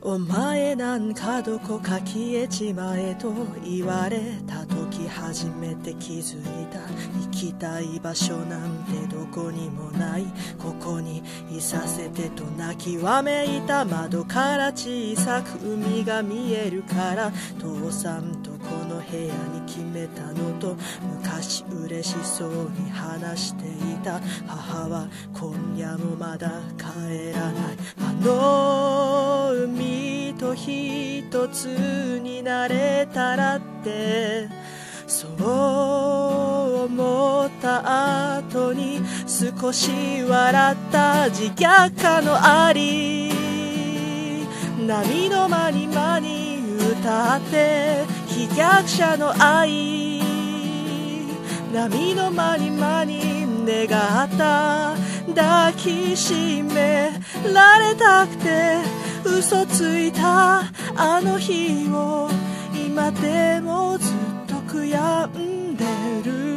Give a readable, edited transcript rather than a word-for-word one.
お前なんかどこか消えちまえと言われた時初めて気づいた。行きたい場所なんてどこにもない、ここにいさせてと泣きわめいた。窓から小さく海が見えるから父さんとこの部屋に決めたのと、昔嬉しそうに話していた。母は今夜もまだ帰らない。あの海と一つになれたらって、そう思った後に少し笑った。自虐家のあり波の間に間に歌って非逆者の愛、波の間に間に願った。抱きしめられたくて嘘ついたあの日を今でもずっと悔やんでる。